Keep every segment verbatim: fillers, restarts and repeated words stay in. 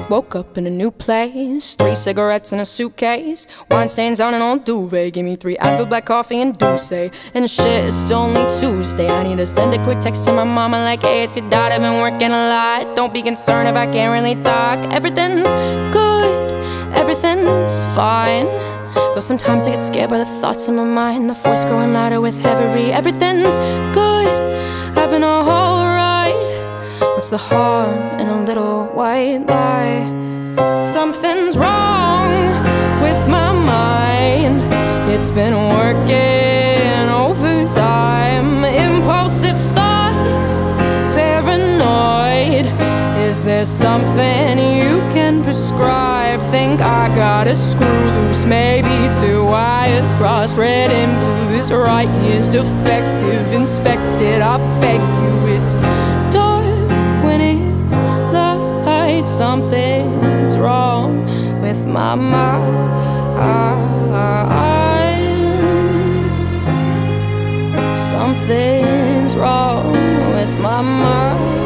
Woke up in a new place, three cigarettes in a suitcase, wine stains on an old duvet. Give me three Advil, black coffee, and Douce. And shit, it's only Tuesday. I need to send a quick text to my mama like, hey, it's your daughter, been working a lot. Don't be concerned if I can't really talk. Everything's good, everything's fine. Though sometimes I get scared by the thoughts in my mind, the voice growing louder with every. Everything's good, I've been alright. What's the harm in a little white lie? Something's wrong with my mind. It's been working overtime. Impulsive thoughts, paranoid. Is there something you can prescribe? Think I got a screw loose, maybe two wires crossed. Red and blues, right here's defective. Inspected, I beg you. It's dark when it's light. Something's wrong with my mind. Something's wrong with my mind.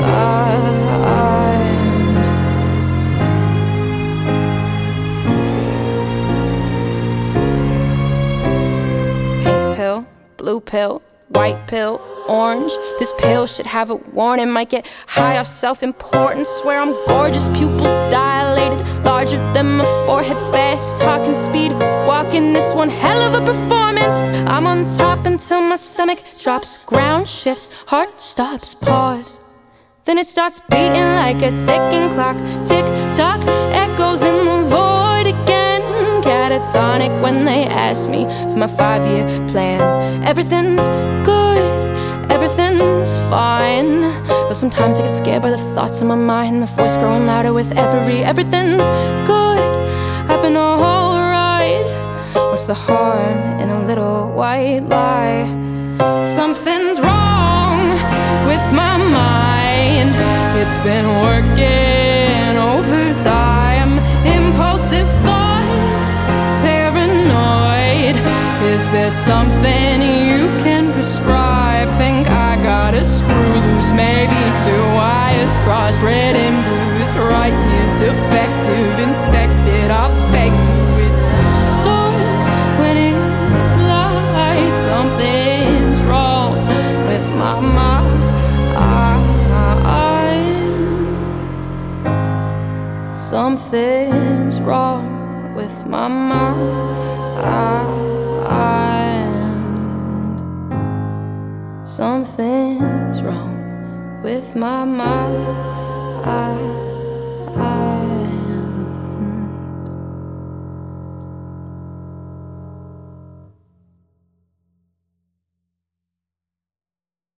Pink pill, blue pill, white pill, orange. This pill should have a warning. Might get high off self-importance. Swear I'm gorgeous, pupils dilated, larger than my forehead. Fast talking, speed walking, this one hell of a performance. I'm on top until my stomach drops. Ground shifts, heart stops, pause. Then it starts beating like a ticking clock. Tick tock, echoes in the void again. Catatonic when they ask me for my five-year plan. Everything's good, everything's fine. Though sometimes I get scared by the thoughts in my mind, the voice growing louder with every. Everything's good, I've been alright. What's the harm in a little white lie? Something's wrong with my mind. It's been working overtime. Impulsive thoughts, paranoid. Is there something you can prescribe? Think I got a screw loose, maybe two wires crossed. Red and blues, right here's defective. Inspected, I beg you. It's dark when it's light. Something's wrong with my mind. Something's wrong with my mind. Something's wrong with my mind.